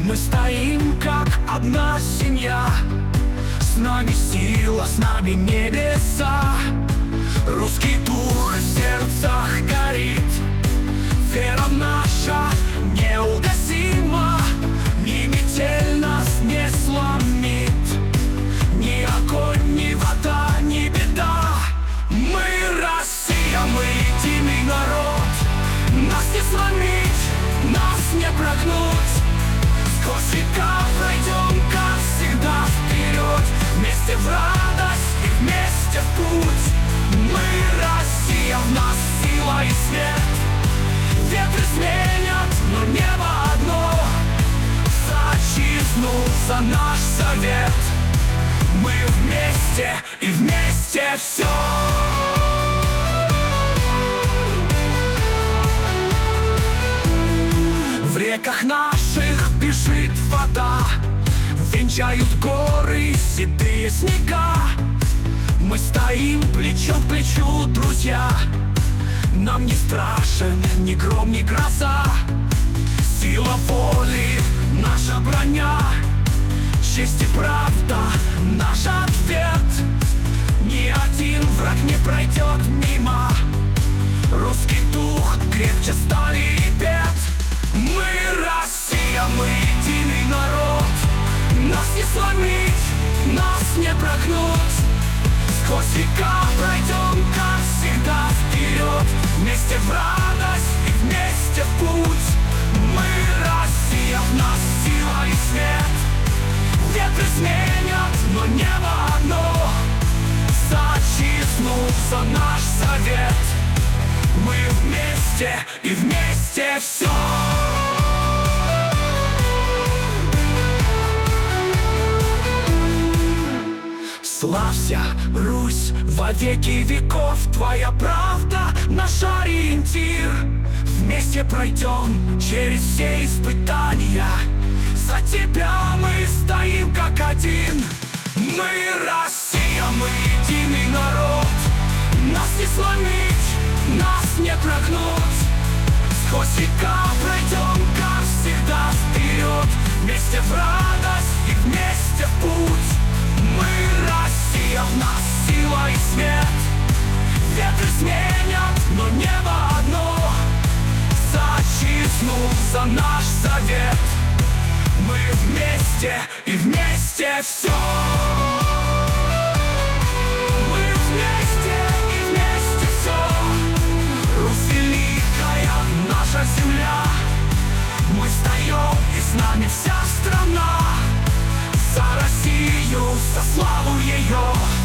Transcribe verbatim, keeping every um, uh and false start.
Мы стоим, как одна семья. С нами сила, с нами небеса. Русский дух в сердцах горит. Вера наша неугасима. Ни метель нас не сломит, ни огонь, ни вода, ни беда. Мы Россия, мы единый народ. Нас не сломить, нас не прогнуть. Сквозь века пройдем, как всегда, вперед. Вместе в радость и вместе в путь. Мы Россия, в нас сила и свет. Ветры сменят, но небо одно. За отчизну, за наш совет. Мы вместе и вместе все. В реках наших бежит вода. Венчают горы седые снега. Мы стоим плечом к плечу, друзья. Нам не страшен ни гром, ни гроза. Сила воли — наша броня. Честь и правда — наш ответ. Ни один враг не пройдет мимо. Русский дух крепче стали и бед. Мы Россия, мы единый народ. Нас не сломить, нас не прогнуть. Сквозь века пройдем, как всегда, вперед. Вместе в радость и вместе в путь. Мы Россия, в нас сила и свет. Ветры сменят, но небо одно. За отчизну, за наш совет. Мы вместе и вместе все. Славься, Русь, во веки веков. Твоя правда — наш ориентир. Вместе пройдем через все испытания. За тебя мы стоим как один. Мы Россия, мы единый народ. Нас не сломить, нас не прогнуть. Сквозь века пройдем, как всегда, вперед. Вместе в радость и вместе в путь. Мы Россия, в нас сила и свет. Ветры сменят, но небо одно. За отчизну, за наш завет. Мы вместе и вместе все. Мы вместе и вместе все. Русь великая, наша земля. Мы встаем, и с нами вся страна. За Россию, за славу ее.